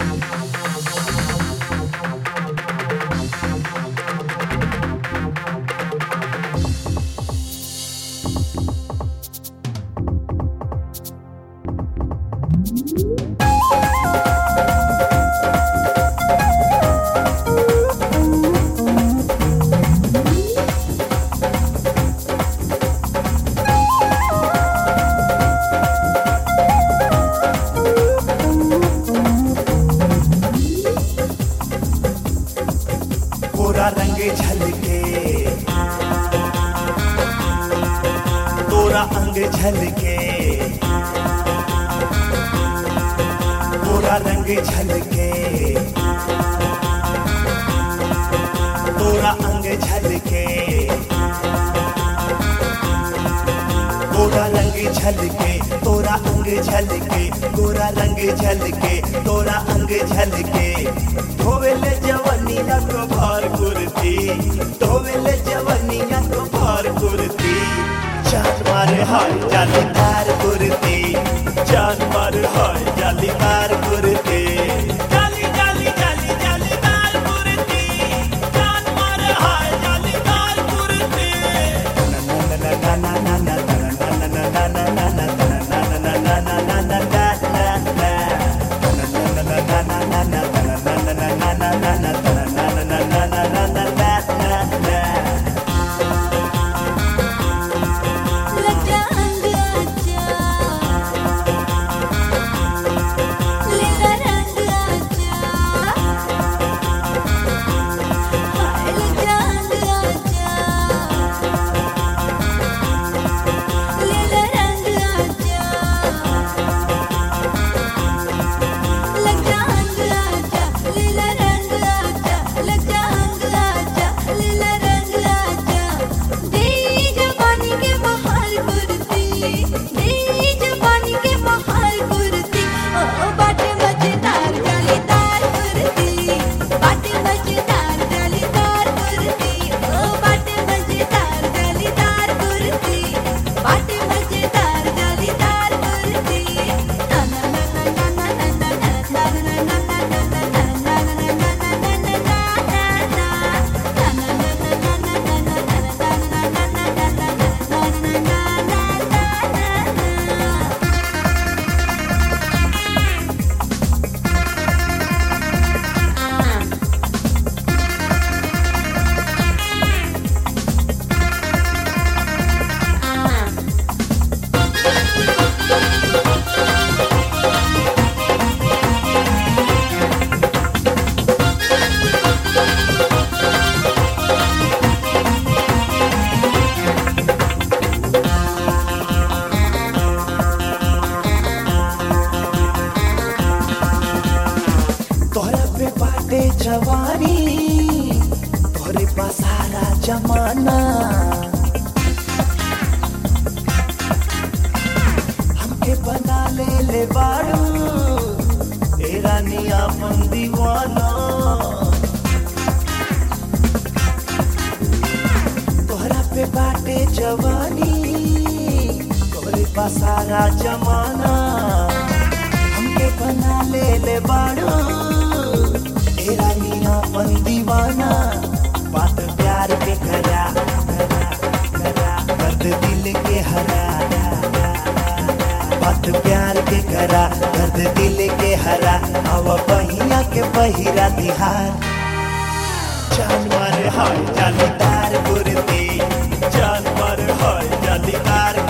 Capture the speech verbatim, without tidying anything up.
तोरा रंग झलके, तोरा अंग झलके, तोरा रंग झलके, तोरा अंग झलके, तोरा रंग झलके, तोरा अंग झलके, तोरा रंग झलके, तोरा अंग झलके। धोवेले जवनिया को भार कुर्ती, धोवेले जवनिया को भार कुर्ती। जान मार हाय जालीदार कुर्ती, जान मार हाय जालीदार कुर्ती। जाली जाली जाली जालीदार कुर्ती, जान मार हाय जालीदार कुर्ती। ना ना ना ना ना ना ना ना ना ना ना ना ना ना ना ना। जवानी तोरे पास सारा जमाना, हमके बना ले ले बारू ए रानी अपन दीवाना। तोहरा पे बाटे जवानी तोरे पास सारा जमाना, हमके बना ले ले बारू अपन दीवाना। बात प्यार पे करा करा करा दर्द दिल के हरा, बात प्यार पे करा दर्द दिल के हरा। अब बहिया के बहिरा दिहार, जानवर हाय जालीदार कुर्ती, जानवर हाय जालीदार